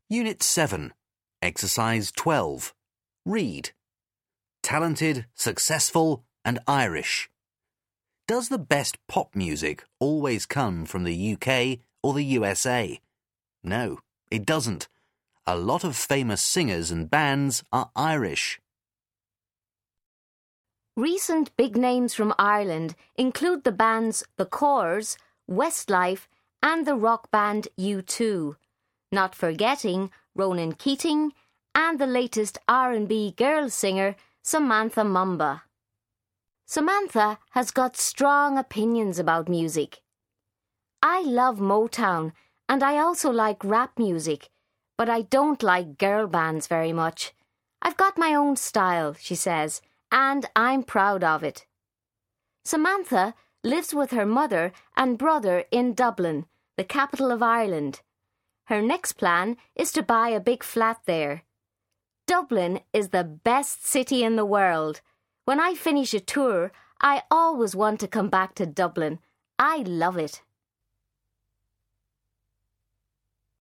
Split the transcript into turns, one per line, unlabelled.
Unit 7, Exercise 12. Read. Talented, successful and Irish. Does the best pop music always come from the UK or the USA? No, it doesn't. A lot of famous singers and bands are Irish.
Recent big names from Ireland include the bands The Corrs, Westlife and the rock band U2, not forgetting Ronan Keating and the latest R&B girl singer Samantha Mumba. Samantha has got strong opinions about music. I love Motown and I also like rap music, but I don't like girl bands very much. I've got my own style, she says, and I'm proud of it. Samantha lives with her mother and brother in Dublin, the capital of Ireland. Her next plan is to buy a big flat there. Dublin is the best city in the world. When I finish a tour, I always want to come back to Dublin. I love it.